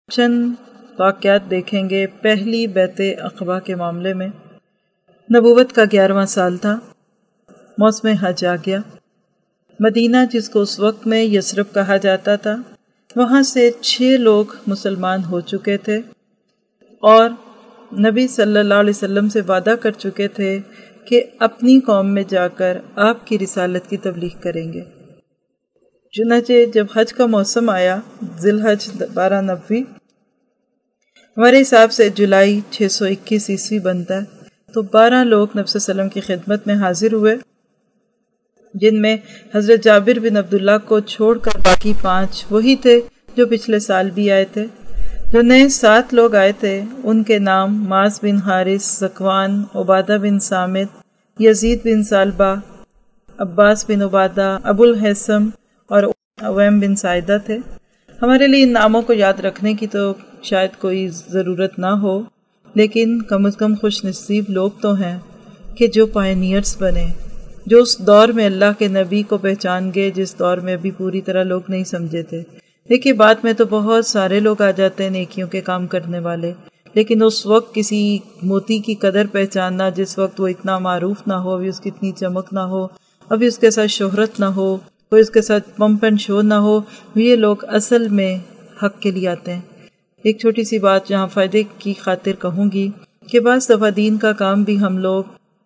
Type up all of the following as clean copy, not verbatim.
چند واقعات دیکھیں گے۔ پہلی بیعت عقبہ کے معاملے میں نبوت کا 11واں سال تھا، موسم حج آ گیا۔ مدینہ جس کو اس وقت میں یثرب کہا جاتا تھا، وہاں سے 6 لوگ مسلمان ہو چکے تھے اور نبی صلی اللہ علیہ وسلم سے وعدہ کر چکے تھے کہ اپنی قوم میں جا کر آپ کی رسالت کی تبلیغ کریں گے۔ چنانچہ جب حج کا موسم آیا، ذی الحج 12 نبوی، ہمارے حساب سے جولائی 621 عیسوی بنتا ہے، تو 12 لوگ نبی صلی اللہ علیہ وسلم کی خدمت میں حاضر ہوئے، جن میں حضرت جابر بن عبداللہ کو چھوڑ کر باقی 5 وہی تھے جو پچھلے سال بھی آئے تھے۔ جو نئے 7 لوگ آئے تھے ان کے نام Muaz bin Haris, Zakwan, Ubadah bin Samit, Yazid bin Thalabah, Abbas bin Ubadah, Abu al-Haytham اور عویم بن سعیدہ تھے۔ ہمارے لیے ان ناموں کو یاد رکھنے کی تو شاید کوئی ضرورت نہ ہو، لیکن کم از کم خوش نصیب لوگ تو ہیں کہ جو پائنیئرز بنے، جو اس دور میں اللہ کے نبی کو پہچان گئے جس دور میں ابھی پوری طرح لوگ نہیں سمجھے تھے۔ دیکھیے بعد میں تو بہت سارے لوگ آ جاتے ہیں نیکیوں کے کام کرنے والے، لیکن اس وقت کسی موتی کی قدر پہچاننا جس وقت وہ اتنا معروف نہ ہو، ابھی اس کی اتنی چمک نہ ہو، ابھی اس کے ساتھ شہرت نہ ہو، کوئی اس کے ساتھ پمپ اینڈ شو نہ ہو، یہ لوگ اصل میں حق کے لیے آتے ہیں۔ ایک چھوٹی سی بات جہاں فائدے کی خاطر کہوں گی کہ بعض دفعہ دین کا کام بھی ہم لوگ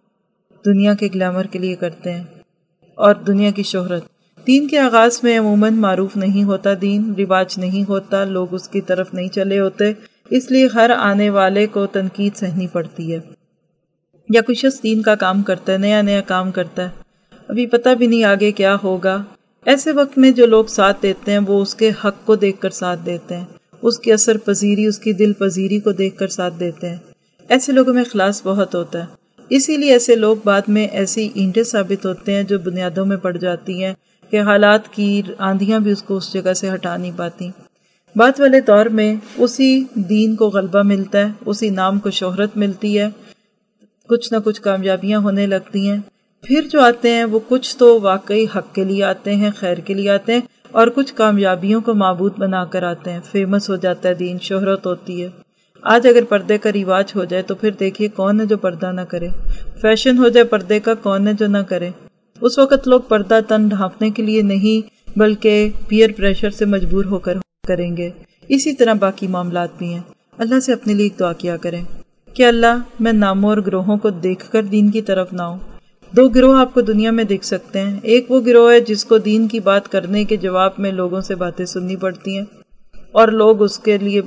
دنیا کے گلیمر کے لیے کرتے ہیں اور دنیا کی شہرت۔ دین کے آغاز میں عموماً معروف نہیں ہوتا، دین رواج نہیں ہوتا، لوگ اس کی طرف نہیں چلے ہوتے، اس لیے ہر آنے والے کو تنقید سہنی پڑتی ہے۔ یا کوئی شخص دین کا کام کرتا ہے، نیا نیا کام کرتا ہے، ابھی پتہ بھی نہیں آگے کیا ہوگا، ایسے وقت میں جو لوگ ساتھ دیتے ہیں وہ اس کے حق کو دیکھ کر ساتھ دیتے ہیں، اس کی اثر پذیری، اس کی دل پذیری کو دیکھ کر ساتھ دیتے ہیں۔ ایسے لوگوں میں اخلاص بہت ہوتا ہے، اسی لیے ایسے لوگ بعد میں ایسی اینٹیں ثابت ہوتے ہیں جو بنیادوں میں پڑ جاتی ہیں کہ حالات کی آندھیاں بھی اس کو اس جگہ سے ہٹا نہیں پاتی۔ بعد والے دور میں اسی دین کو غلبہ ملتا ہے، اسی نام کو شہرت ملتی ہے، کچھ نہ کچھ کامیابیاں ہونے لگتی ہیں۔ پھر جو آتے ہیں وہ کچھ تو واقعی حق کے لیے آتے ہیں، خیر کے لیے آتے ہیں، اور کچھ کامیابیوں کو معبود بنا کر آتے ہیں، فیمس ہو جاتا ہے دین، شہرت ہوتی ہے۔ آج اگر پردے کا رواج ہو جائے تو پھر دیکھیے کون ہے جو پردہ نہ کرے، فیشن ہو جائے پردے کا، کون ہے جو نہ کرے۔ اس وقت لوگ پردہ تن ڈھانپنے کے لیے نہیں بلکہ پیئر پریشر سے مجبور ہو کر کریں گے۔ اسی طرح باقی معاملات بھی ہیں۔ اللہ سے اپنے لیے ایک دعا کیا کریں کہ اللہ میں ناموں اور گروہوں کو دیکھ کر دین کی طرف نہ ہوں۔ 2 گروہ آپ کو دنیا میں دیکھ سکتے ہیں، ایک وہ گروہ ہے جس کو دین کی بات کرنے کے جواب میں لوگوں سے باتیں سننی پڑتی ہیں اور لوگ اس کے لیے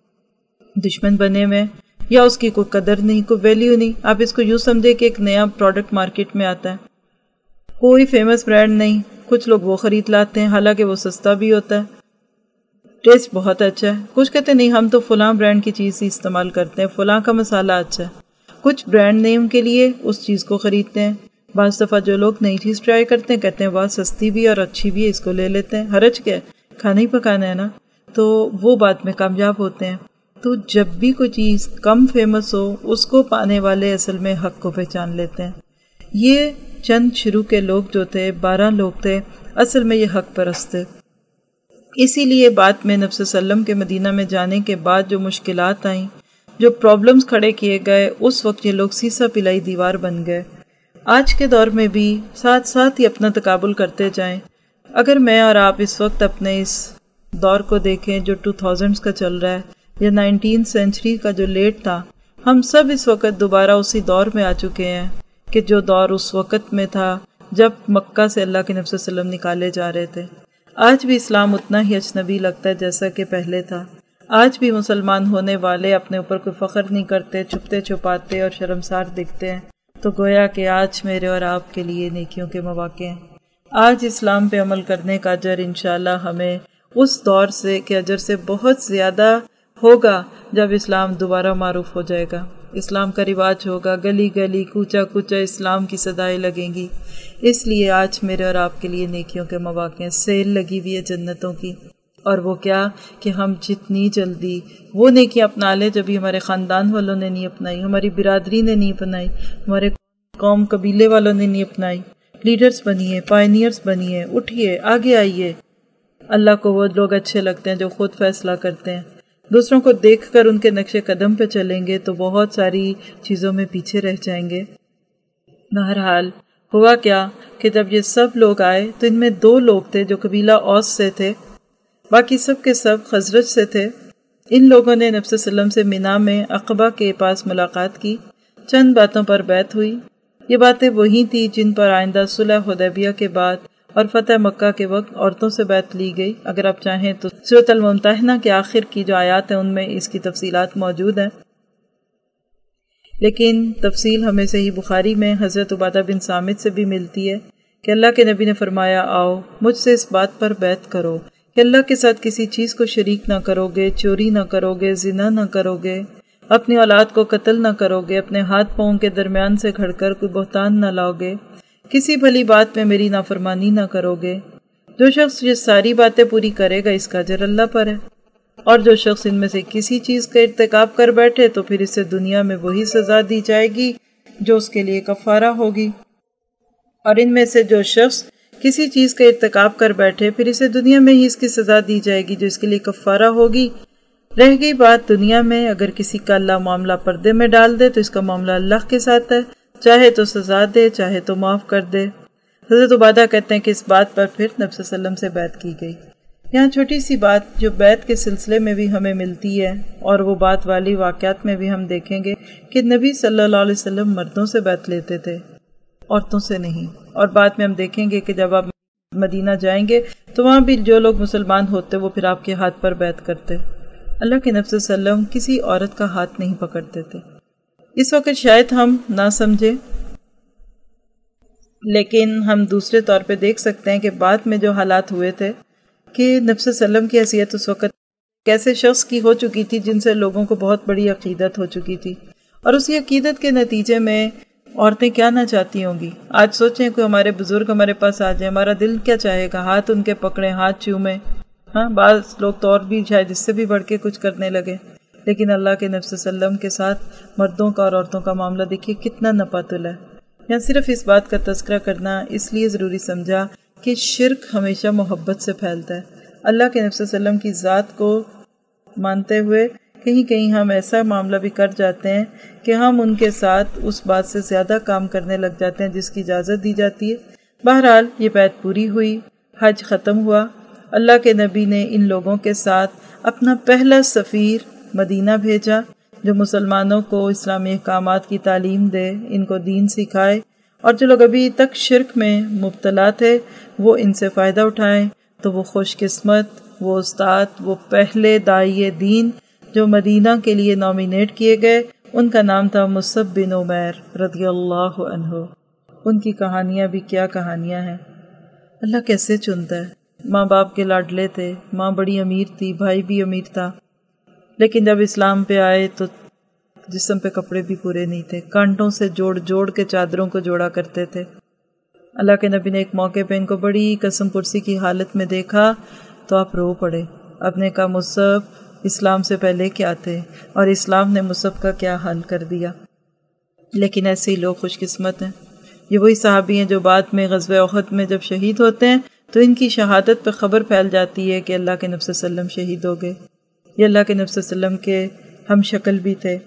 دشمن بنے ہوئے ہیں، یا اس کی کوئی قدر نہیں، کوئی ویلیو نہیں۔ آپ اس کو یوں سمجھے کہ ایک نیا پروڈکٹ مارکیٹ میں آتا ہے، کوئی فیمس برانڈ نہیں، کچھ لوگ وہ خرید لاتے ہیں حالانکہ وہ سستا بھی ہوتا ہے، ٹیسٹ بہت اچھا ہے۔ کچھ کہتے ہیں نہیں ہم تو فلاں برانڈ کی چیز ہی استعمال کرتے ہیں، فلاں کا مسالہ اچھا ہے، کچھ برانڈ نیم کے لیے اس چیز کو خریدتے ہیں۔ بعض دفعہ جو لوگ نئی چیز ٹرائی کرتے ہیں کہتے ہیں بہت سستی بھی اور اچھی بھی ہے، اس کو لے لیتے ہیں، حرج کیا ہے، کھانا ہی پکانا ہے نا، تو وہ بعد میں کامیاب ہوتے ہیں۔ تو جب بھی کوئی چیز کم فیمس ہو اس کو پانے والے اصل میں حق کو پہچان لیتے ہیں۔ یہ چند شروع کے لوگ جو تھے، 12 لوگ تھے، اصل میں یہ حق پرست تھے۔ اسی لیے بعد میں نبی صلی اللہ علیہ وسلم کے مدینہ میں جانے کے بعد جو مشکلات آئیں، جو پرابلمز کھڑے کیے گئے، اس وقت یہ لوگ سیسا پلائی دیوار بن گئے۔ آج کے دور میں بھی ساتھ ساتھ ہی اپنا تقابل کرتے جائیں۔ اگر میں اور آپ اس وقت اپنے اس دور کو دیکھیں جو 2000s کا چل رہا ہے یا 19th سینچری کا جو لیٹ تھا، ہم سب اس وقت دوبارہ اسی دور میں آ چکے ہیں کہ جو دور اس وقت میں تھا جب مکہ سے اللہ کے نبی صلی اللہ علیہ وسلم نکالے جا رہے تھے۔ آج بھی اسلام اتنا ہی اجنبی لگتا ہے جیسا کہ پہلے تھا۔ آج بھی مسلمان ہونے والے اپنے اوپر کوئی فخر نہیں کرتے، چھپتے چھپاتے اور شرمسار دکھتے ہیں، تو گویا کہ آج میرے اور آپ کے لیے نیکیوں کے مواقع ہیں۔ آج اسلام پہ عمل کرنے کا اجر انشاءاللہ ہمیں اس دور سے کے اجر سے بہت زیادہ ہوگا جب اسلام دوبارہ معروف ہو جائے گا، اسلام کا رواج ہوگا، گلی گلی کوچہ کوچہ اسلام کی صدائیں لگیں گی۔ اس لیے آج میرے اور آپ کے لیے نیکیوں کے مواقع ہیں، سیل لگی ہوئی ہے جنتوں کی، اور وہ کیا کہ ہم جتنی جلدی وہ نیکیاں اپنا لیں جو بھی ہمارے خاندان والوں نے نہیں اپنائی، ہماری برادری نے نہیں اپنائی، ہمارے قوم قبیلے والوں نے نہیں اپنائی۔ لیڈرز بنیے، پائنیئرز بنیے، اٹھیے، آگے آئیے۔ اللہ کو وہ لوگ اچھے لگتے ہیں جو خود فیصلہ کرتے ہیں۔ دوسروں کو دیکھ کر ان کے نقش قدم پہ چلیں گے تو بہت ساری چیزوں میں پیچھے رہ جائیں گے۔ بہرحال ہوا کیا کہ جب یہ سب لوگ آئے تو ان میں 2 لوگ تھے جو قبیلہ اوس سے تھے، باقی سب کے سب خزرج سے تھے۔ ان لوگوں نے نبی صلی اللہ علیہ وسلم سے مینا میں عقبہ کے پاس ملاقات کی، چند باتوں پر بیعت ہوئی۔ یہ باتیں وہی تھی جن پر آئندہ صلح حدیبیہ کے بعد اور فتح مکہ کے وقت عورتوں سے بیعت لی گئی۔ اگر آپ چاہیں تو سورۃ الممتحنہ کے آخر کی جو آیات ہیں ان میں اس کی تفصیلات موجود ہیں، لیکن تفصیل ہمیں صحیح بخاری میں حضرت عبادہ بن صامت سے بھی ملتی ہے کہ اللہ کے نبی نے فرمایا، آؤ مجھ سے اس بات پر بیعت کرو کہ اللہ کے ساتھ کسی چیز کو شریک نہ کرو گے، چوری نہ کرو گے، زنا نہ کرو گے، اپنی اولاد کو قتل نہ کرو گے، اپنے ہاتھ پاؤں کے درمیان سے کھڑ کر کوئی بہتان نہ لاؤ گے، کسی بھلی بات میں میری نافرمانی نہ کرو گے۔ جو شخص یہ ساری باتیں پوری کرے گا اس کا اجر اللہ پر ہے، اور جو شخص ان میں سے کسی چیز کا ارتکاب کر بیٹھے تو پھر اسے دنیا میں وہی سزا دی جائے گی جو اس کے لیے کفارہ ہوگی، اور ان میں سے جو شخص کسی چیز کا ارتکاب کر بیٹھے پھر اسے دنیا میں ہی اس کی سزا دی جائے گی جو اس کے لیے کفارہ ہوگی۔ رہ گئی بات دنیا میں، اگر کسی کا اللہ معاملہ پردے میں ڈال دے تو اس کا معاملہ اللہ کے ساتھ ہے، چاہے تو سزا دے چاہے تو معاف کر دے۔ حضرت عبادہ کہتے ہیں کہ اس بات پر پھر نبی صلی اللہ علیہ وسلم سے بیعت کی گئی۔ یہاں چھوٹی سی بات جو بیعت کے سلسلے میں بھی ہمیں ملتی ہے، اور وہ بات والی واقعات میں بھی ہم دیکھیں گے کہ نبی صلی اللہ علیہ وسلم مردوں سے بیعت لیتے تھے، عورتوں سے نہیں۔ اور بعد میں ہم دیکھیں گے کہ جب آپ مدینہ جائیں گے تو وہاں بھی جو لوگ مسلمان ہوتے وہ پھر آپ کے ہاتھ پر بیعت کرتے۔ اللہ کے نبی صلی اللہ علیہ وسلم کسی عورت کا ہاتھ نہیں پکڑتے تھے۔ اس وقت شاید ہم نہ سمجھیں، لیکن ہم دوسرے طور پہ دیکھ سکتے ہیں کہ بعد میں جو حالات ہوئے تھے کہ نبی صلی اللہ علیہ وسلم کی حیثیت اس وقت کیسے شخص کی ہو چکی تھی جن سے لوگوں کو بہت بڑی عقیدت ہو چکی تھی، اور اسی عقیدت کے نتیجے میں عورتیں کیا نہ چاہتی ہوں گی۔ آج سوچیں کوئی ہمارے بزرگ ہمارے پاس آ جائے، ہمارا دل کیا چاہے گا؟ ہاتھ ان کے پکڑیں، ہاتھ چومیں۔ ہاں، بعض لوگ تو اور بھی شاید اس سے بھی بڑھ کے کچھ کرنے لگے، لیکن اللہ کے نبی صلی اللہ علیہ وسلم کے ساتھ مردوں کا اور عورتوں کا معاملہ دیکھیے کتنا نپاتل ہے۔ یہاں صرف اس بات کا تذکرہ کرنا اس لیے ضروری سمجھا کہ شرک ہمیشہ محبت سے پھیلتا ہے۔ اللہ کے نبی صلی اللہ علیہ وسلم کی ذات کو مانتے ہوئے کہیں کہیں ہم ایسا معاملہ بھی کر جاتے ہیں کہ ہم ان کے ساتھ اس بات سے زیادہ کام کرنے لگ جاتے ہیں جس کی اجازت دی جاتی ہے۔ بہرحال یہ بیعت پوری ہوئی، حج ختم ہوا، اللہ کے نبی نے ان لوگوں کے ساتھ اپنا پہلا سفیر مدینہ بھیجا جو مسلمانوں کو اسلامی احکامات کی تعلیم دے، ان کو دین سکھائے، اور جو لوگ ابھی تک شرک میں مبتلا تھے وہ ان سے فائدہ اٹھائیں۔ تو وہ خوش قسمت، وہ استاد، وہ پہلے داعی دین جو مدینہ کے لیے نامینیٹ کیے گئے، ان کا نام تھا مصعب بن عمیر رضی اللہ عنہ۔ ان کی کہانیاں بھی کیا کہانیاں ہیں، اللہ کیسے چنتا ہے۔ ماں باپ کے لاڈلے تھے، ماں بڑی امیر تھی، بھائی بھی امیر تھا، لیکن جب اسلام پہ آئے تو جسم پہ کپڑے بھی پورے نہیں تھے، کانٹوں سے جوڑ جوڑ کے چادروں کو جوڑا کرتے تھے۔ اللہ کے نبی نے ایک موقع پہ ان کو بڑی قسم پرسی کی حالت میں دیکھا تو آپ رو پڑے۔ آپ نے کہا مصعب اسلام سے پہلے کیا تھے، اور اسلام نے مصعب کا کیا حال کر دیا۔ لیکن ایسے ہی لوگ خوش قسمت ہیں۔ یہ وہی صحابی ہیں جو بعد میں غزوہ احد میں جب شہید ہوتے ہیں تو ان کی شہادت پہ خبر پھیل جاتی ہے کہ اللہ کے نبی صلی اللہ علیہ وسلم شہید ہو گئے۔ یہ اللہ کے نبی صلی اللہ علیہ وسلم کے ہم شکل بھی تھے۔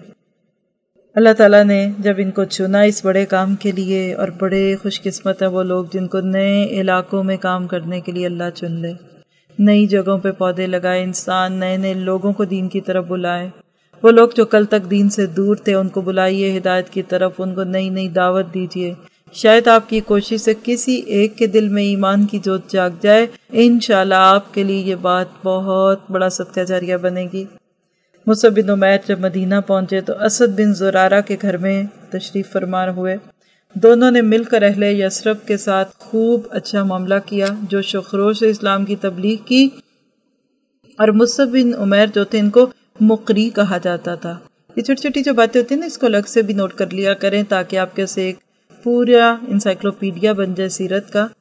اللہ تعالیٰ نے جب ان کو چنا اس بڑے کام کے لیے، اور بڑے خوش قسمت ہیں وہ لوگ جن کو نئے علاقوں میں کام کرنے کے لیے اللہ چن لے، نئی جگہوں پہ پودے لگائے، انسان نئے نئے لوگوں کو دین کی طرف بلائے۔ وہ لوگ جو کل تک دین سے دور تھے ان کو بلائیے ہدایت کی طرف، ان کو نئی نئی دعوت دیجیے۔ شاید آپ کی کوشش سے کسی ایک کے دل میں ایمان کی جوت جاگ جائے، انشاءاللہ آپ کے لیے یہ بات بہت بڑا صدقہ جاریہ بنے گی۔ مصعب بن عمیر جب مدینہ پہنچے تو اسد بن زرارہ کے گھر میں تشریف فرما ہوئے۔ دونوں نے مل کر اہل یثرب کے ساتھ خوب اچھا معاملہ کیا، جو شخروش سے اسلام کی تبلیغ کی، اور مصعب بن عمیر جو تھے ان کو مقری کہا جاتا تھا۔ یہ چھوٹی چھوٹی جو باتیں ہوتی ہیں نا، اس کو الگ سے بھی نوٹ کر لیا کریں تاکہ آپ کے سے ایک پورا انسائکلوپیڈیا بن جائے سیرت کا۔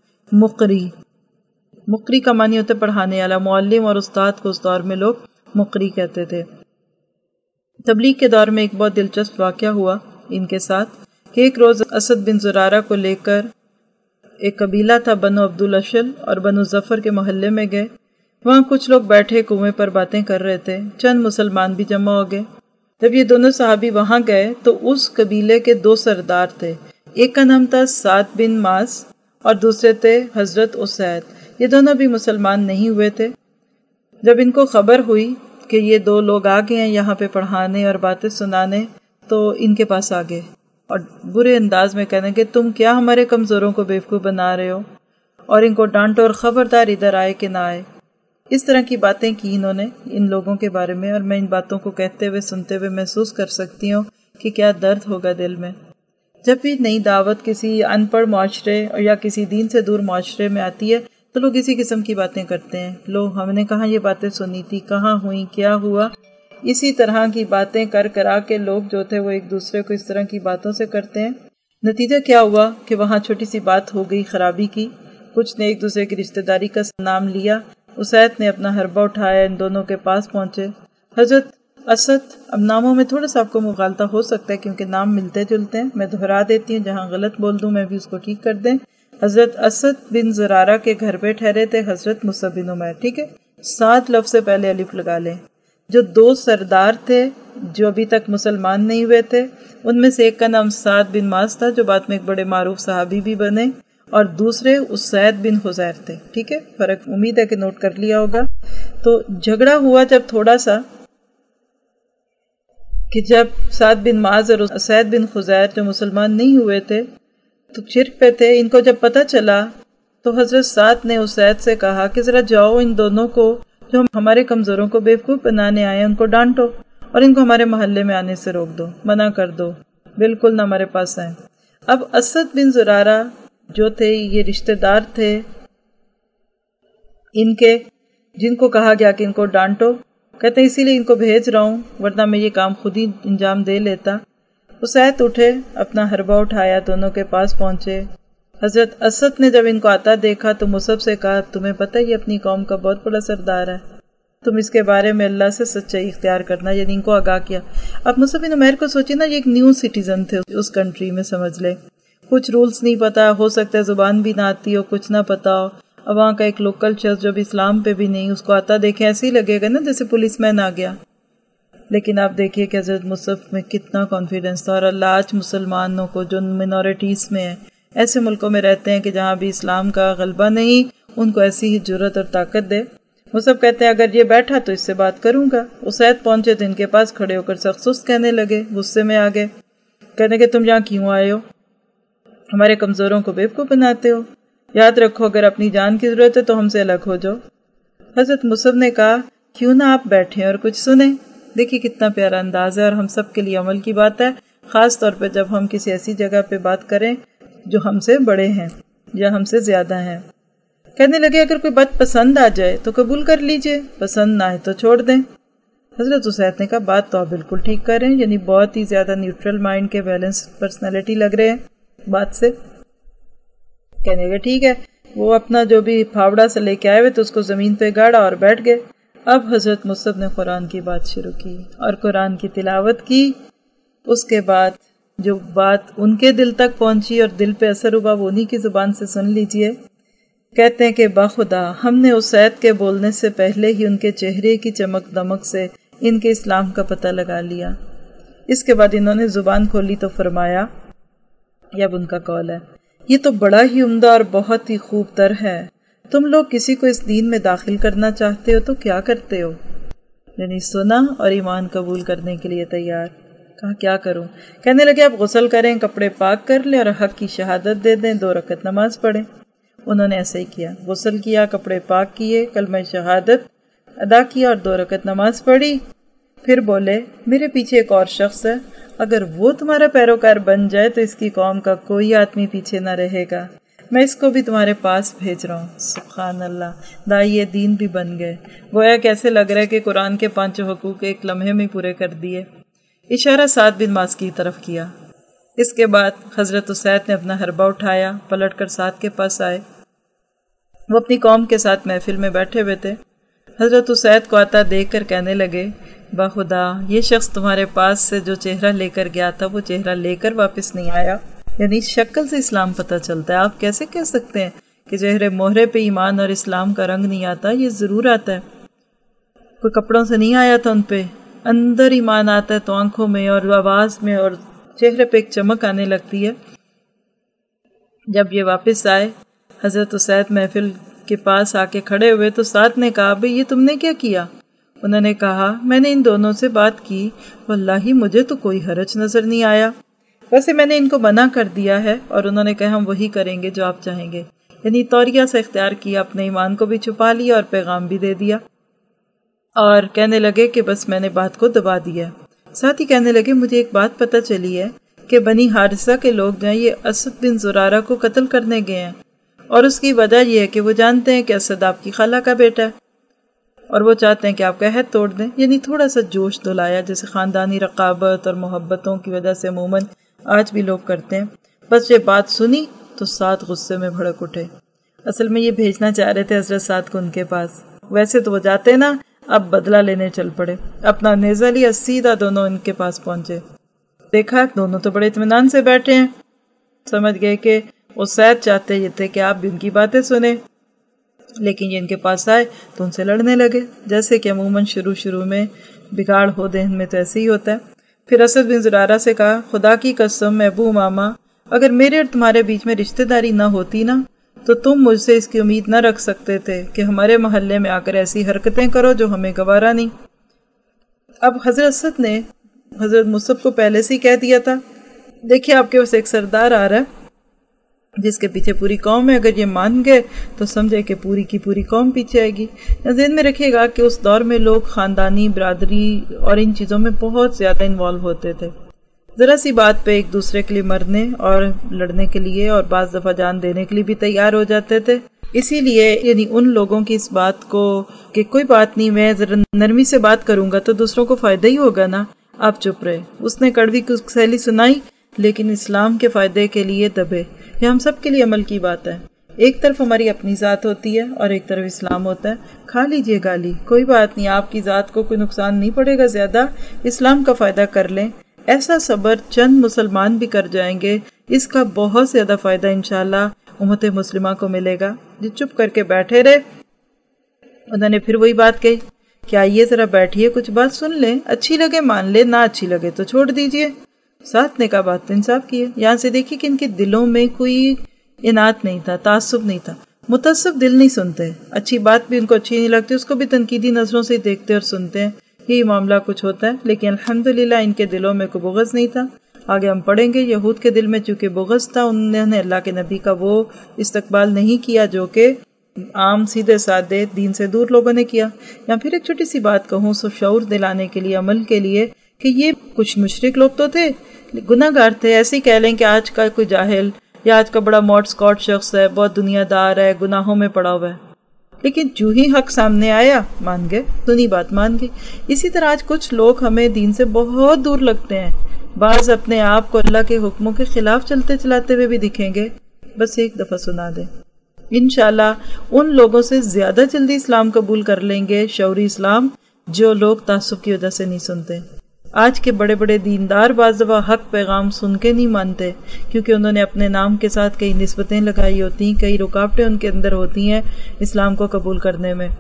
مقری کا معنی ہوتا ہے پڑھانے والا، معلم اور استاد کو اس دور میں لوگ مقری کہتے تھے۔ تبلیغ کے دور میں ایک بہت دلچسپ واقعہ ہوا ان کے ساتھ کہ ایک روز اسد بن زرارہ کو لے کر ایک قبیلہ تھا بنو عبد الاشل اور بنو ظفر کے محلے میں گئے۔ وہاں کچھ لوگ بیٹھے کنویں پر باتیں کر رہے تھے، چند مسلمان بھی جمع ہو گئے۔ جب یہ دونوں صحابی وہاں گئے تو اس قبیلے کے 2 سردار تھے، ایک کا نام تھا سعد بن معاذ اور دوسرے تھے حضرت اسید۔ یہ دونوں بھی مسلمان نہیں ہوئے تھے۔ جب ان کو خبر ہوئی کہ یہ 2 لوگ آ گئے ہیں یہاں پہ پڑھانے اور باتیں سنانے، تو ان کے پاس آ گئے اور برے انداز میں کہنے کہ تم کیا ہمارے کمزوروں کو بیوقوف بنا رہے ہو، اور ان کو ڈانٹو اور خبردار ادھر آئے کہ نہ آئے۔ اس طرح کی باتیں کی انہوں نے ان لوگوں کے بارے میں، اور میں ان باتوں کو کہتے ہوئے سنتے ہوئے محسوس کر سکتی ہوں کہ کیا درد ہوگا دل میں۔ جب بھی نئی دعوت کسی ان پڑھ معاشرے یا کسی دین سے دور معاشرے میں آتی ہے تو لوگ اسی قسم کی باتیں کرتے ہیں، لو ہم نے کہاں یہ باتیں سنی تھی، کہاں ہوئی، کیا ہوا، اسی طرح کی باتیں کرا کے لوگ جو تھے وہ ایک دوسرے کو اس طرح کی باتوں سے کرتے ہیں۔ نتیجہ کیا ہوا کہ وہاں چھوٹی سی بات ہو گئی خرابی کی، کچھ نے ایک دوسرے کی رشتہ داری کا نام لیا۔ اسید نے اپنا حربہ اٹھایا، ان دونوں کے پاس پہنچے۔ حضرت اسد، اب ناموں میں تھوڑا سا آپ کو مغالطہ ہو سکتا ہے کیونکہ نام ملتے جلتے ہیں، میں دہرا دیتی ہوں، جہاں غلط بول دوں میں بھی اس کو ٹھیک کر دیں۔ حضرت اسد بن زرارہ کے گھر پہ ٹھہرے تھے حضرت مصعب بن عمیر، ٹھیک ہے، 7 لفظ سے پہلے الف لگا لیں۔ جو 2 سردار تھے جو ابھی تک مسلمان نہیں ہوئے تھے، ان میں سے ایک کا نام سعد بن معاذ تھا جو بعد میں ایک بڑے معروف صحابی بھی بنے، اور دوسرے اسید بن حضیر تھے، ٹھیک ہے، فرق امید ہے کہ نوٹ کر لیا ہوگا۔ تو جھگڑا ہوا جب تھوڑا سا کہ جب سعد بن معاذ اور اسید بن حضیر جو مسلمان نہیں ہوئے تھے تو شرک پہ تھے، ان کو جب پتہ چلا تو حضرت سعد نے اسید سے کہا کہ ذرا جاؤ ان دونوں کو جو ہمارے کمزوروں کو بیوقوف بنانے آئے ان کو ڈانٹو اور ان کو ہمارے محلے میں آنے سے روک دو، منع کر دو، بالکل نہ ہمارے پاس آئیں۔ اب اسد بن زرارہ جو تھے یہ رشتہ دار تھے ان کے، جن کو کہا گیا کہ ان کو ڈانٹو، کہتے ہیں اسی لیے ان کو بھیج رہا ہوں ورنہ میں یہ کام خود ہی انجام دے لیتا۔ اسید اٹھے، اپنا حربہ اٹھایا، دونوں کے پاس پہنچے۔ حضرت اسد نے جب ان کو آتا دیکھا تو مصعب سے کہا تمہیں پتہ ہے یہ اپنی قوم کا بہت بڑا سردار ہے، تم اس کے بارے میں اللہ سے سچائی اختیار کرنا، یعنی ان کو آگاہ کیا۔ اب مصعب بن عمیر کو سوچے نا، یہ ایک نیو سٹیزن تھے اس کنٹری میں، سمجھ لے کچھ رولز نہیں پتا، ہو سکتا ہے زبان بھی نہ آتی ہو، کچھ نہ پتا ہو، اب وہاں کا ایک لوکل شخص جو بھی اسلام پہ بھی نہیں، اس کو آتا دیکھے ایسے ہی لگے گا نا جیسے پولیس مین آ گیا۔ لیکن آپ دیکھیے کہ حضرت مصعب میں کتنا کانفیڈنس تھا، اور اللہ آج مسلمانوں کو جو منورٹیز میں ہیں، ایسے ملکوں میں رہتے ہیں کہ جہاں بھی اسلام کا غلبہ نہیں، ان کو ایسی ہی جرأت اور طاقت دے۔ مصعب کہتے ہیں اگر یہ بیٹھا تو اس سے بات کروں گا۔ اسید پہنچے تو ان کے پاس کھڑے ہو کر سخت سست کہنے لگے، غصے میں آ گئے، کہنے کہ تم یہاں کیوں آئے ہو، ہمارے کمزوروں کو بیوقوف بناتے ہو، یاد رکھو اگر اپنی جان کی ضرورت ہے تو ہم سے الگ ہو جاؤ۔ حضرت مصعب نے کہا کیوں نہ آپ بیٹھیں اور کچھ سنیں۔ دیکھیے کتنا پیارا انداز ہے، اور ہم سب کے لیے عمل کی بات ہے، خاص طور پہ جب ہم کسی ایسی جگہ پہ بات کریں جو ہم سے بڑے ہیں یا ہم سے زیادہ ہیں۔ کہنے لگے اگر کوئی بات پسند آ جائے تو قبول کر لیجئے، پسند نہ آئے تو چھوڑ دیں۔ حضرت اسید نے کہا بات تو آپ بالکل ٹھیک کر رہے ہیں، یعنی بہت ہی زیادہ نیوٹرل مائنڈ کے بیلنس پرسنالٹی لگ رہے ہیں بات سے۔ کہنے لگے ٹھیک ہے، وہ اپنا جو بھی پھاوڑا سے لے کے آئے ہوئے تو اس کو زمین پہ گاڑا اور بیٹھ گئے۔ اب حضرت مصعب نے قرآن کی بات شروع کی اور قرآن کی تلاوت کی۔ اس کے بعد جو بات ان کے دل تک پہنچی اور دل پہ اثر ہوا وہ انہی کی زبان سے سن لیجئے۔ کہتے ہیں کہ باخدا ہم نے اسید کے بولنے سے پہلے ہی ان کے چہرے کی چمک دمک سے ان کے اسلام کا پتہ لگا لیا۔ اس کے بعد انہوں نے زبان کھولی تو فرمایا، یہ اب ان کا قول ہے، یہ تو بڑا ہی عمدہ اور بہت ہی خوب تر ہے، تم لوگ کسی کو اس دین میں داخل کرنا چاہتے ہو تو کیا کرتے ہو؟ یعنی سنا اور ایمان قبول کرنے کے لیے تیار۔ کہا کیا کروں؟ کہنے لگے آپ غسل کریں، کپڑے پاک کر لیں اور حق کی شہادت دے دیں، 2 رکعت نماز پڑھیں۔ انہوں نے ایسا ہی کیا، غسل کیا، کپڑے پاک کیے، کلمہ شہادت ادا کیا اور 2 رکعت نماز پڑھی۔ پھر بولے میرے پیچھے ایک اور شخص ہے، اگر وہ تمہارا پیروکار بن جائے تو اس کی قوم کا کوئی آدمی پیچھے نہ رہے گا، میں اس کو بھی تمہارے پاس بھیج رہا ہوں۔ سبحان اللہ، داعیے دین بھی بن گئے، گویا کیسے لگ رہا ہے کہ قرآن کے 5 حقوق ایک لمحے میں پورے کر دیے۔ اشارہ سعد بن معاذ کی طرف کیا۔ اس کے بعد حضرت اسید نے اپنا حربہ اٹھایا، پلٹ کر سعد کے پاس آئے، وہ اپنی قوم کے ساتھ محفل میں بیٹھے ہوئے تھے۔ حضرت اسید کو آتا دیکھ کر کہنے لگے باخدا یہ شخص تمہارے پاس سے جو چہرہ لے کر گیا تھا وہ چہرہ لے کر واپس نہیں آیا، یعنی شکل سے اسلام پتہ چلتا ہے، آپ کیسے کہہ سکتے ہیں کہ چہرے مہرے پہ ایمان اور اسلام کا رنگ نہیں آتا، یہ ضرور آتا ہے، کوئی کپڑوں سے نہیں آیا تھا ان پہ، اندر ایمان آتا ہے تو آنکھوں میں اور آواز میں اور چہرے پہ ایک چمک آنے لگتی ہے۔ جب یہ واپس آئے حضرت اسید محفل کے پاس آ کے کھڑے ہوئے تو سعد نے کہا بھئی یہ تم نے کیا کیا؟ انہوں نے کہا میں نے ان دونوں سے بات کی، واللہ مجھے تو کوئی حرج نظر نہیں آیا، ویسے میں نے ان کو منع کر دیا ہے اور انہوں نے کہا ہم وہی کریں گے جو آپ چاہیں گے، یعنی توریہ سے اختیار کیا، اپنے ایمان کو بھی چھپا لیا اور پیغام بھی دے دیا، اور کہنے لگے کہ بس میں نے بات کو دبا دیا۔ ساتھ ہی کہنے لگے مجھے ایک بات پتہ چلی ہے کہ بنی حارثہ کے لوگ جو ہیں یہ اسد بن زرارہ کو قتل کرنے گئے ہیں، اور اس کی وجہ یہ ہے کہ وہ جانتے ہیں کہ اسد آپ کی خالہ کا بیٹا ہے اور وہ چاہتے ہیں کہ آپ کا عہد توڑ دیں، یعنی تھوڑا سا جوش دلایا جیسے خاندانی رقابت اور محبتوں کی وجہ سے عموماً آج بھی لوگ کرتے ہیں۔ بس یہ بات سنی تو سعد غصے میں بھڑک اٹھے، اصل میں یہ بھیجنا چاہ رہے تھے حضرت سعد کو ان کے پاس، ویسے تو وہ جاتے نا، اب بدلہ لینے چل پڑے، اپنا نیزہ لیا سیدھا دونوں ان کے پاس پہنچے، دیکھا دونوں تو بڑے اطمینان سے بیٹھے ہیں، سمجھ گئے کہ اسید چاہتے یہ تھے کہ آپ بھی ان کی باتیں سنیں، لیکن یہ ان کے پاس آئے تو ان سے لڑنے لگے، جیسے کہ عموماً شروع میں بگاڑ ہو دہن میں تو ایسے ہی ہوتا ہے۔ پھر اسد بن زرارہ سے کہا خدا کی قسم ابو امامہ، اگر میرے اور تمہارے بیچ میں رشتہ داری نہ ہوتی نا تو تم مجھ سے اس کی امید نہ رکھ سکتے تھے کہ ہمارے محلے میں آ کر ایسی حرکتیں کرو جو ہمیں گوارا نہیں۔ اب حضرت اسد نے حضرت مصعب کو پہلے سے ہی کہہ دیا تھا، دیکھیے آپ کے پاس ایک سردار آ رہا ہے جس کے پیچھے پوری قوم ہے، اگر یہ مان گئے تو سمجھے کہ پوری کی پوری قوم پیچھے آئے گی۔ ذہن میں رکھیے گا کہ اس دور میں لوگ خاندانی برادری اور ان چیزوں میں بہت زیادہ انوالو ہوتے تھے، ذرا سی بات پہ ایک دوسرے کے لیے مرنے اور لڑنے کے لیے اور بعض دفعہ جان دینے کے لیے بھی تیار ہو جاتے تھے۔ اسی لیے یعنی ان لوگوں کی اس بات کو کہ کوئی بات نہیں میں ذرا نرمی سے بات کروں گا تو دوسروں کو فائدہ ہی ہوگا نا، آپ چپ رہے، اس نے کڑوی سہیلی سنائی لیکن اسلام کے فائدے کے لیے دبے۔ یہ ہم سب کے لیے عمل کی بات ہے، ایک طرف ہماری اپنی ذات ہوتی ہے اور ایک طرف اسلام ہوتا ہے، کھا لیجئے گالی کوئی بات نہیں، آپ کی ذات کو کوئی نقصان نہیں پڑے گا زیادہ، اسلام کا فائدہ کر لیں۔ ایسا صبر چند مسلمان بھی کر جائیں گے، اس کا بہت زیادہ فائدہ انشاءاللہ امت مسلمہ کو ملے گا۔ جو چپ کر کے بیٹھے رہے، انہوں نے پھر وہی بات کہی کہ آئیے ذرا بیٹھیے، کچھ بات سن لیں، اچھی لگے مان لیں، نہ اچھی لگے تو چھوڑ دیجئے۔ ساتھ نے کہا بات تو انصاف کی ہے، یہاں سے دیکھیے کہ ان کے دلوں میں کوئی انات نہیں تھا، تعصب نہیں تھا، متعصب دل نہیں سنتے، اچھی بات بھی ان کو اچھی نہیں لگتی، اس کو بھی تنقیدی نظروں سے دیکھتے اور سنتے ہیں، یہی معاملہ کچھ ہوتا ہے، لیکن الحمدللہ ان کے دلوں میں کوئی بغض نہیں تھا۔ آگے ہم پڑھیں گے یہود کے دل میں چونکہ بغض تھا، انہوں نے اللہ کے نبی کا وہ استقبال نہیں کیا جو کہ عام سیدھے سادے دین سے دور لوگوں نے کیا۔ یا پھر ایک چھوٹی سی بات کہوں سو شعور دلانے کے لیے، عمل کے لیے، کہ یہ کچھ مشرک لوگ تو تھے، گناہ گار تھے، ایسے ہی کہہ لیں کہ آج کا کوئی جاہل یا آج کا بڑا موٹ سکاٹ شخص ہے، بہت دنیا دار ہے، گناہوں میں پڑا ہوا ہے، لیکن جو ہی حق سامنے آیا مان گئے، سنی بات مان گئے۔ اسی طرح آج کچھ لوگ ہمیں دین سے بہت دور لگتے ہیں، بعض اپنے آپ کو اللہ کے حکموں کے خلاف چلتے چلاتے ہوئے بھی دکھیں گے، بس ایک دفعہ سنا دیں، انشاءاللہ ان لوگوں سے زیادہ جلدی اسلام قبول کر لیں گے، شعوری اسلام، جو لوگ تعصب کی وجہ سے نہیں سنتے۔ آج کے بڑے بڑے دیندار بعض دفعہ حق پیغام سن کے نہیں مانتے، کیونکہ انہوں نے اپنے نام کے ساتھ کئی نسبتیں لگائی ہوتی ہیں، کئی رکاوٹیں ان کے اندر ہوتی ہیں اسلام کو قبول کرنے میں،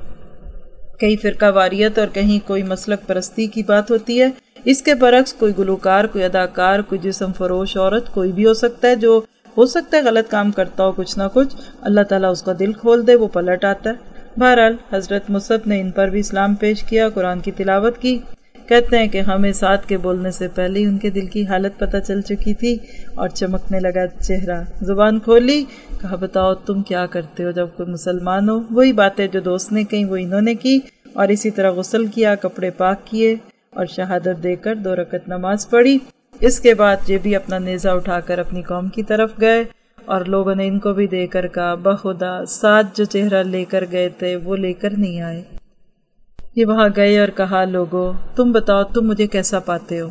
کئی فرقہ واریت اور کہیں کوئی مسلک پرستی کی بات ہوتی ہے۔ اس کے برعکس کوئی گلوکار، کوئی اداکار، کوئی جسم فروش عورت، کوئی بھی ہو سکتا ہے جو ہو سکتا ہے غلط کام کرتا ہو کچھ نہ کچھ، اللہ تعالیٰ اس کا دل کھول دے، وہ پلٹ آتا ہے۔ بہرحال حضرت مصعب نے ان پر بھی اسلام پیش کیا، قرآن کی تلاوت کی۔ کہتے ہیں کہ ہمیں ساتھ کے بولنے سے پہلے ہی ان کے دل کی حالت پتہ چل چکی تھی اور چمکنے لگا چہرہ، زبان کھولی، کہا بتاؤ تم کیا کرتے ہو جب کوئی مسلمان ہو؟ وہی باتیں جو دوست نے کہیں وہ انہوں نے کی، اور اسی طرح غسل کیا، کپڑے پاک کیے اور شہادت دے کر 2 رکعت نماز پڑھی۔ اس کے بعد یہ بھی اپنا نیزہ اٹھا کر اپنی قوم کی طرف گئے، اور لوگوں نے ان کو بھی دے کر کہا بخدا ساتھ جو چہرہ لے کر گئے تھے وہ لے کر نہیں آئے۔ یہ وہاں گئے اور کہا لوگوں تم بتاؤ تم مجھے کیسا پاتے ہو،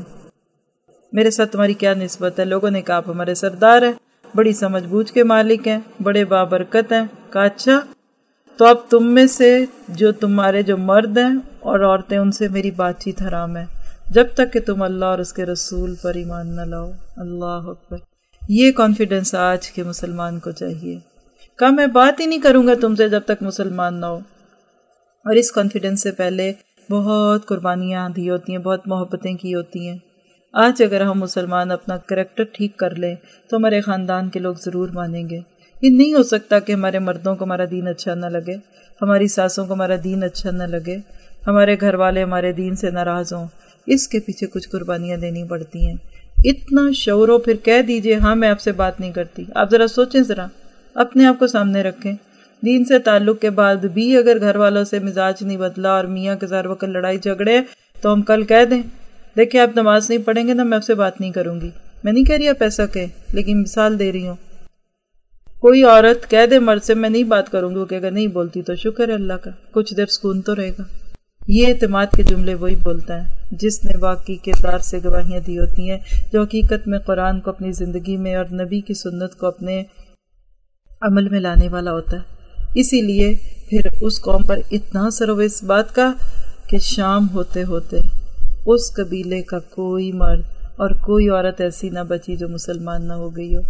میرے ساتھ تمہاری کیا نسبت ہے؟ لوگوں نے کہا آپ ہمارے سردار ہیں، بڑی سمجھ بوجھ کے مالک ہیں، بڑے بابرکت ہیں۔ کہا اچھا تو اب تم میں سے جو تمہارے جو مرد ہیں اور عورتیں، ان سے میری بات چیت حرام ہے جب تک کہ تم اللہ اور اس کے رسول پر ایمان نہ لاؤ۔ اللہ اکبر! یہ کانفیڈنس آج کے مسلمان کو چاہیے، کہا میں بات ہی نہیں کروں گا تم سے جب تک مسلمان نہ ہو. اور اس کانفیڈنس سے پہلے بہت قربانیاں دی ہوتی ہیں، بہت محبتیں کی ہوتی ہیں. آج اگر ہم مسلمان اپنا کریکٹر ٹھیک کر لیں تو ہمارے خاندان کے لوگ ضرور مانیں گے. یہ نہیں ہو سکتا کہ ہمارے مردوں کو ہمارا دین اچھا نہ لگے، ہماری ساسوں کو ہمارا دین اچھا نہ لگے، ہمارے گھر والے ہمارے دین سے ناراض ہوں. اس کے پیچھے کچھ قربانیاں دینی پڑتی ہیں. اتنا شعور ہو پھر کہہ دیجئے ہاں میں آپ سے بات نہیں کرتی. آپ ذرا سوچیں، ذرا اپنے آپ کو سامنے رکھیں. دین سے تعلق کے بعد بھی اگر گھر والوں سے مزاج نہیں بدلا اور میاں کے ساتھ وقت لڑائی جھگڑے تو ہم کل کہہ دیں دیکھیں آپ نماز نہیں پڑھیں گے نا میں آپ سے بات نہیں کروں گی. میں نہیں کہہ رہی آپ ایسا کہیں، لیکن مثال دے رہی ہوں. کوئی عورت کہہ دے مرد سے میں نہیں بات کروں گی، وہ کہے گا نہیں بولتی تو شکر ہے اللہ کا، کچھ دیر سکون تو رہے گا. یہ اعتماد کے جملے وہی بولتا ہے جس نے واقعی کردار سے گواہیاں دی ہوتی ہیں، جو حقیقت میں قرآن کو اپنی زندگی میں اور نبی کی سنت کو اپنے عمل میں لانے والا ہوتا ہے. اسی لیے پھر اس قوم پر اتنا اثر ہوا اس بات کا کہ شام ہوتے ہوتے اس قبیلے کا کوئی مرد اور کوئی عورت ایسی نہ بچی جو مسلمان نہ ہو گئی ہو.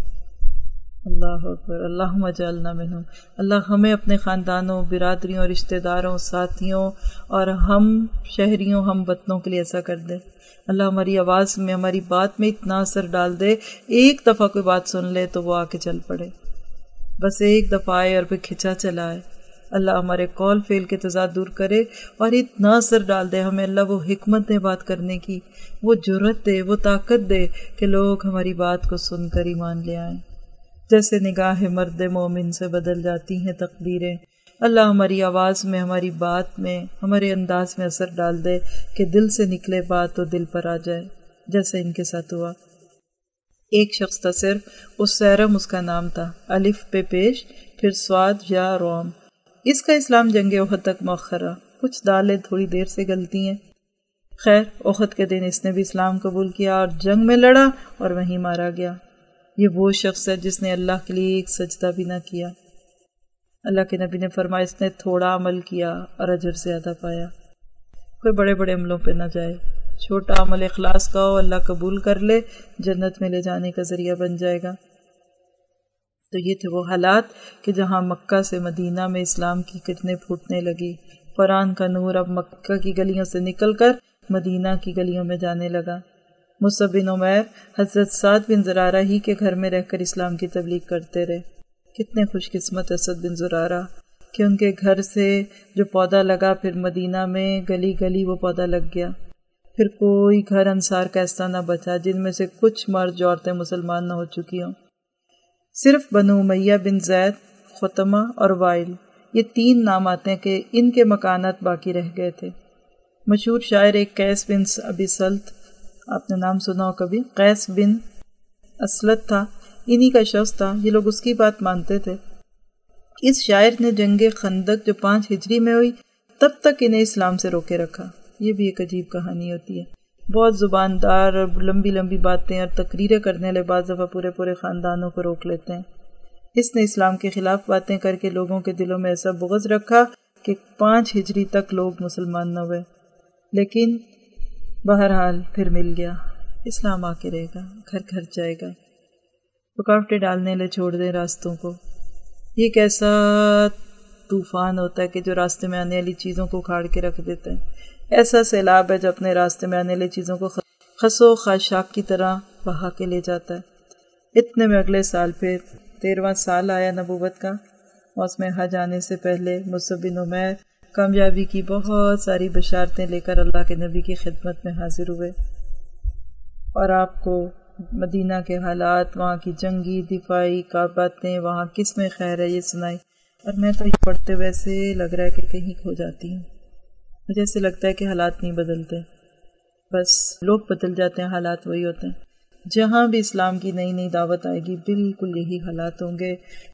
اللہ اکبر، اللہم اجعلنا منہم. اللہ ہمیں اپنے خاندانوں، برادریوں، رشتہ داروں، ساتھیوں اور ہم شہریوں، ہم وطنوں کے لیے ایسا کر دے. اللہ ہماری آواز میں، ہماری بات میں اتنا اثر ڈال دے، ایک دفعہ کوئی بات سن لے تو وہ آ کے چل پڑے. بس ایک دفعہ آئے اور پھر کھچا چلا ہے. اللہ ہمارے قول فعل کے تضاد دور کرے اور اتنا اثر ڈال دے ہمیں. اللہ وہ حکمت دے بات کرنے کی، وہ جرأت دے، وہ طاقت دے کہ لوگ ہماری بات کو سن کر ایمان لے آئیں. جیسے نگاہ مرد مومن سے بدل جاتی ہیں تقدیریں، اللہ ہماری آواز میں، ہماری بات میں، ہمارے انداز میں اثر ڈال دے کہ دل سے نکلے بات تو دل پر آ جائے، جیسے ان کے ساتھ ہوا. ایک شخص تھا صرف، اس سیرم اس کا نام تھا، الف پہ پیش پھر سواد یا روم. اس کا اسلام جنگ احد تک مؤخر رہا. کچھ دالیں تھوڑی دیر سے گلتی ہیں. خیر احد کے دن اس نے بھی اسلام قبول کیا اور جنگ میں لڑا اور وہیں مارا گیا. یہ وہ شخص ہے جس نے اللہ کے لیے ایک سجدہ بھی نہ کیا. اللہ کے نبی نے فرمایا اس نے تھوڑا عمل کیا اور اجر زیادہ پایا. کوئی بڑے بڑے عملوں پہ نہ جائے، چھوٹا عمل اخلاص کا ہو، اللہ قبول کر لے، جنت میں لے جانے کا ذریعہ بن جائے گا. تو یہ تھے وہ حالات کہ جہاں مکہ سے مدینہ میں اسلام کی کرنیں پھوٹنے لگی. قرآن کا نور اب مکہ کی گلیوں سے نکل کر مدینہ کی گلیوں میں جانے لگا. مصعب بن عمیر حضرت سعد بن زرارہ ہی کے گھر میں رہ کر اسلام کی تبلیغ کرتے رہے. کتنے خوش قسمت اسد بن زرارہ کہ ان کے گھر سے جو پودا لگا پھر مدینہ میں گلی گلی وہ پودا لگ گیا. پھر کوئی گھر انصار کا ایسا نہ بچا جن میں سے کچھ مرد عورتیں مسلمان نہ ہو چکی ہوں. صرف بنو امیہ بن زید، خطمہ اور وائل، یہ 3 نام آتے ہیں کہ ان کے مکانات باقی رہ گئے تھے. مشہور شاعر ایک قیس بن ابی سلط، آپ نے نام سنا ہو کبھی، قیس بن اسلط تھا، انہی کا شخص تھا. یہ لوگ اس کی بات مانتے تھے. اس شاعر نے جنگ خندق جو 5 ہجری میں ہوئی تب تک انہیں اسلام سے روکے رکھا. یہ بھی ایک عجیب کہانی ہوتی ہے. بہت زباندار اور لمبی لمبی باتیں اور تقریریں کرنے والے بعض دفعہ پورے پورے خاندانوں کو روک لیتے ہیں. اس نے اسلام کے خلاف باتیں کر کے لوگوں کے دلوں میں ایسا بغض رکھا کہ 5 ہجری تک لوگ مسلمان نہ ہوئے. لیکن بہرحال پھر مل گیا. اسلام آ کے رہے گا، گھر گھر جائے گا. رکاوٹیں ڈالنے لے چھوڑ دیں راستوں کو. یہ ایک ایسا طوفان ہوتا ہے کہ جو راستے میں آنے والی چیزوں کو اکھاڑ کے رکھ دیتے ہیں. ایسا سیلاب ہے جو اپنے راستے میں آنے والی چیزوں کو خسو خاشاک کی طرح بہا کے لے جاتا ہے. اتنے میں اگلے سال پھر 13واں سال آیا نبوت کا. موسم حج آنے سے پہلے مصعب بن عمیر کامیابی کی بہت ساری بشارتیں لے کر اللہ کے نبی کی خدمت میں حاضر ہوئے اور آپ کو مدینہ کے حالات، وہاں کی جنگی دفاعی باتیں، وہاں کس میں خیر ہے یہ سنائی. اور میں تو یہ پڑھتے ہوئے ایسے لگ رہا ہے کہ کہیں کھو جاتی ہوں. مجھے ایسے لگتا ہے کہ حالات نہیں بدلتے، بس لوگ بدل جاتے ہیں، حالات وہی ہوتے ہیں. جہاں بھی اسلام کی نئی نئی دعوت آئے گی بالکل یہی حالات ہوں گے.